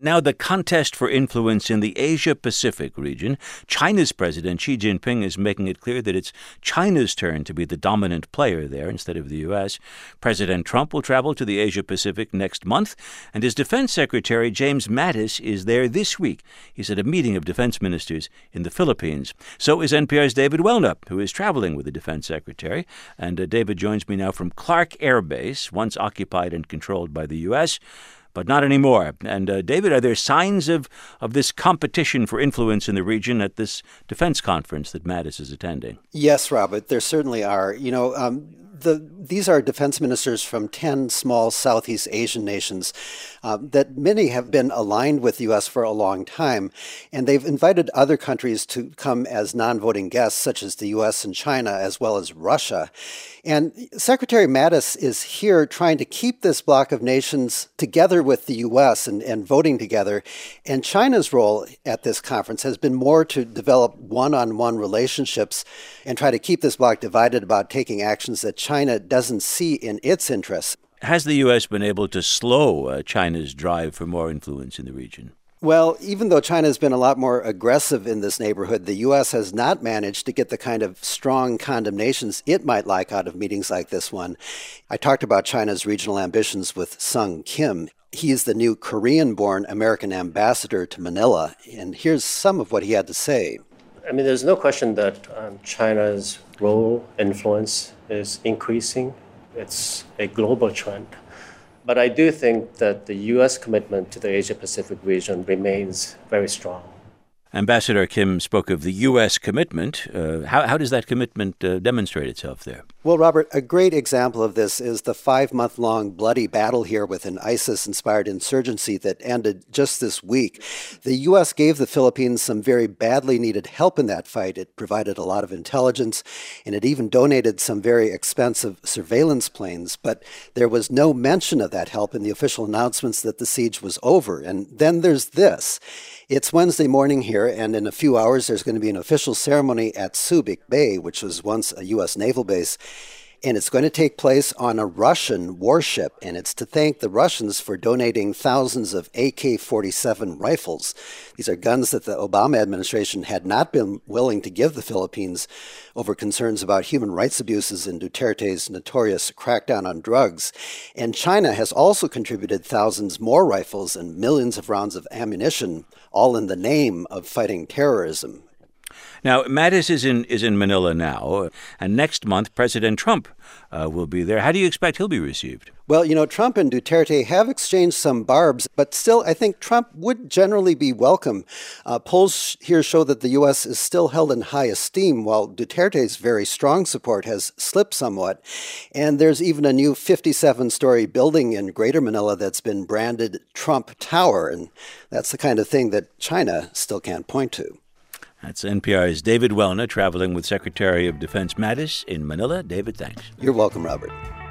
Now, the contest for influence in the Asia-Pacific region. China's President Xi Jinping is making it clear that it's China's turn to be the dominant player there instead of the U.S. President Trump will travel to the Asia-Pacific next month, and his Defense Secretary James Mattis is there this week. He's at a meeting of defense ministers in the Philippines. So is NPR's David Welna, who is traveling with the Defense Secretary. And David joins me now from Clark Air Base, once occupied and controlled by the U.S., but not anymore. And David, are there signs of this competition for influence in the region at this defense conference that Mattis is attending? Yes, Robert, there certainly are. These are defense ministers from 10 small Southeast Asian nations that many have been aligned with the U.S. for a long time, and they've invited other countries to come as non-voting guests, such as the U.S. and China, as well as Russia. And Secretary Mattis is here trying to keep this bloc of nations together with the U.S. and voting together. And China's role at this conference has been more to develop one-on-one relationships and try to keep this bloc divided about taking actions that China doesn't see in its interests. Has the U.S. been able to slow China's drive for more influence in the region? Well, even though China has been a lot more aggressive in this neighborhood, the U.S. has not managed to get the kind of strong condemnations it might like out of meetings like this one. I talked about China's regional ambitions with Sung Kim. He is the new Korean-born American ambassador to Manila, and here's some of what he had to say. There's no question that China's role, influence is increasing. It's a global trend. But I do think that the U.S. commitment to the Asia-Pacific region remains very strong. Ambassador Kim spoke of the U.S. commitment. How does that commitment demonstrate itself there? Well, Robert, a great example of this is the 5-month-long bloody battle here with an ISIS-inspired insurgency that ended just this week. The U.S. gave the Philippines some very badly needed help in that fight. It provided a lot of intelligence, and it even donated some very expensive surveillance planes. But there was no mention of that help in the official announcements that the siege was over. And then there's this. It's Wednesday morning here, and in a few hours there's going to be an official ceremony at Subic Bay, which was once a U.S. naval base. And it's going to take place on a Russian warship, and it's to thank the Russians for donating thousands of AK-47 rifles. These are guns that the Obama administration had not been willing to give the Philippines over concerns about human rights abuses in Duterte's notorious crackdown on drugs. And China has also contributed thousands more rifles and millions of rounds of ammunition, all in the name of fighting terrorism. Now, Mattis is in Manila now, and next month President Trump will be there. How do you expect he'll be received? Well, Trump and Duterte have exchanged some barbs, but still, I think Trump would generally be welcome. Polls here show that the U.S. is still held in high esteem, while Duterte's very strong support has slipped somewhat. And there's even a new 57-story building in Greater Manila that's been branded Trump Tower, and that's the kind of thing that China still can't point to. That's NPR's David Welna traveling with Secretary of Defense Mattis in Manila. David, thanks. You're welcome, Robert.